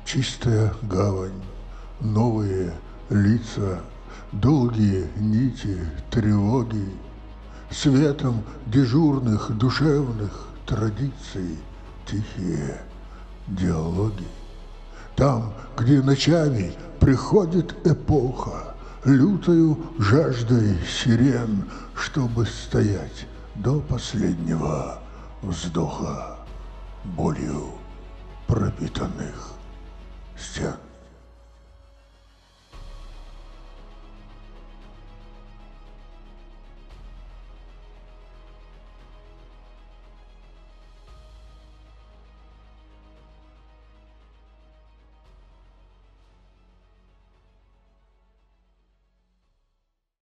Чистая гавань, новые лица, долгие нити тревоги, светом дежурных душевных традиций тихие диалоги. Там, где ночами приходит эпоха, лютою жаждой сирен, чтобы стоять до последнего вздоха болью пропитанных стен.